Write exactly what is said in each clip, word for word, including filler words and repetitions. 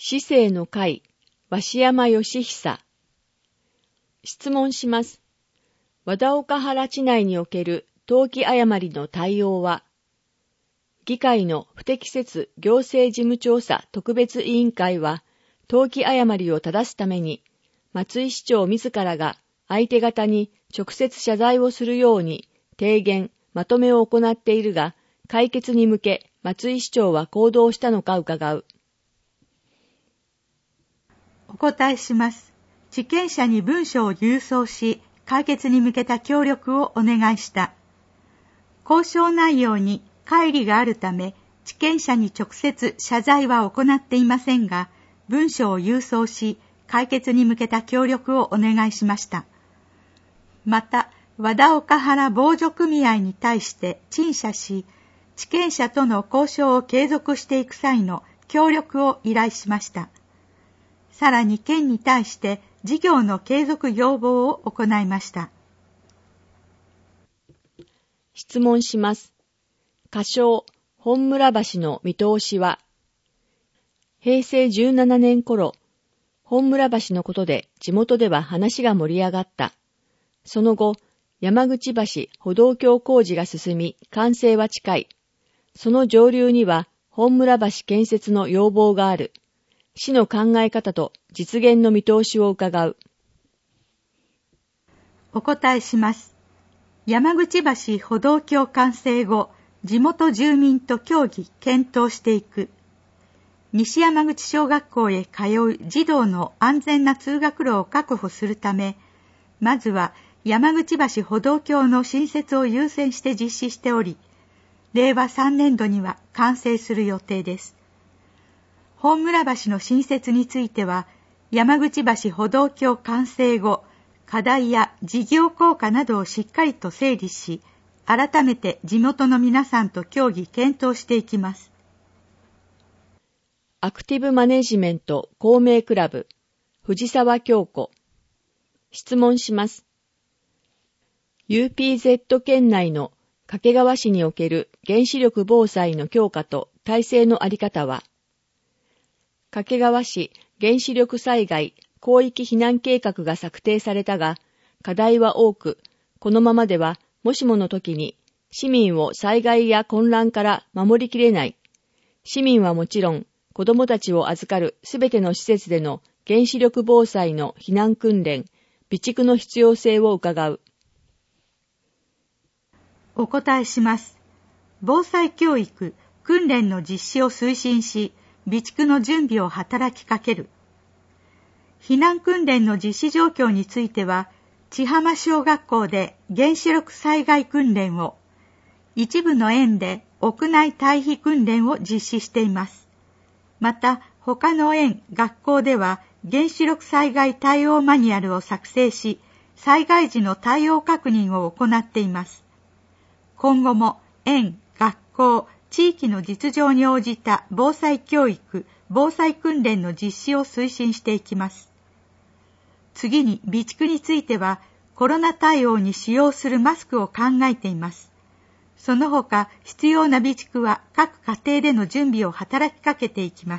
市政の会、鷲山義久。質問します。和田岡原地内における登記誤りの対応は、議会の不適切行政事務調査特別委員会は、登記誤りを正すために、松井市長自らが相手方に直接謝罪をするように提言、まとめを行っているが、解決に向け松井市長は行動したのか伺う。 お答えします。地権者に文書を郵送し、解決に向けた協力をお願いした。交渉内容に乖離があるため、地権者に直接謝罪は行っていませんが、文書を郵送し、解決に向けた協力をお願いしました。また、和田岡原防除組合に対して陳謝し、地権者との交渉を継続していく際の協力を依頼しました。さらに県に対して事業の継続要望を行いました。 質問します。仮称、本村橋の見通しは、へいせいじゅうななねん頃、本村橋のことで地元では話が盛り上がった。その後、山口橋歩道橋工事が進み、完成は近い。その上流には本村橋建設の要望がある。市の考え方と実現の見通しを伺う。 お答えします。山口橋歩道橋完成後、地元住民と協議、検討していく。西山口小学校へ通う児童の安全な通学路を確保するため、まずは山口橋歩道橋の新設を優先して実施しており、れいわさんねんどには完成する予定です。本村橋の新設については、山口橋歩道橋完成後、課題や事業効果などをしっかりと整理し、改めて地元の皆さんと協議検討していきます。 アクティブマネジメント公明クラブ、藤沢京子。質問します。ユーピーゼット 圏内の掛川市における原子力防災の強化と体制のあり方は、掛川市原子力災害広域避難計画が策定されたが、課題は多く、このままではもしもの時に市民を災害や混乱から守りきれない。市民はもちろん、子どもたちを預かるすべての施設での原子力防災の避難訓練、備蓄の必要性を伺う。 お答えします。防災教育、訓練の実施を推進し、備蓄の準備を働きかける。避難訓練の実施状況については、千浜小学校で原子力災害訓練を、一部の園で屋内退避訓練を実施しています。また、他の園、学校では原子力災害対応マニュアルを作成し、災害時の対応確認を行っています。今後も園、学校、地域の実情に応じた防災教育、防災訓練の実施を推進していきます。次に備蓄については、コロナ対応に使用するマスクを考えています。その他、必要な備蓄は各家庭での準備を働きかけていきます。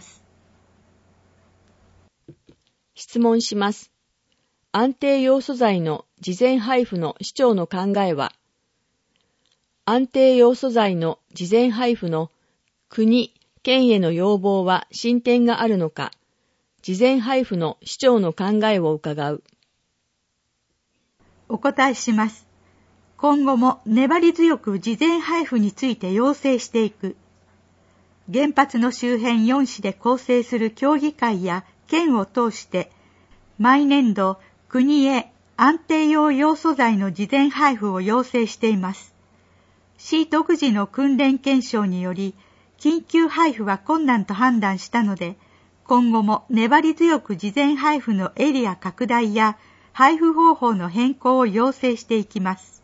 質問します。安定ヨウ素剤の事前配布の市長の考えは、安定ヨウ素剤の事前配布の国、県への要望は進展があるのか、事前配布の市長の考えを伺う。 お答えします。今後も粘り強く事前配布について要請していく。原発の周辺よん市で構成する協議会や県を通して、毎年度国へ安定用ヨウ素剤の事前配布を要請しています。市独自の訓練検証により、緊急配布は困難と判断したので、今後も粘り強く事前配布のエリア拡大や配布方法の変更を要請していきます。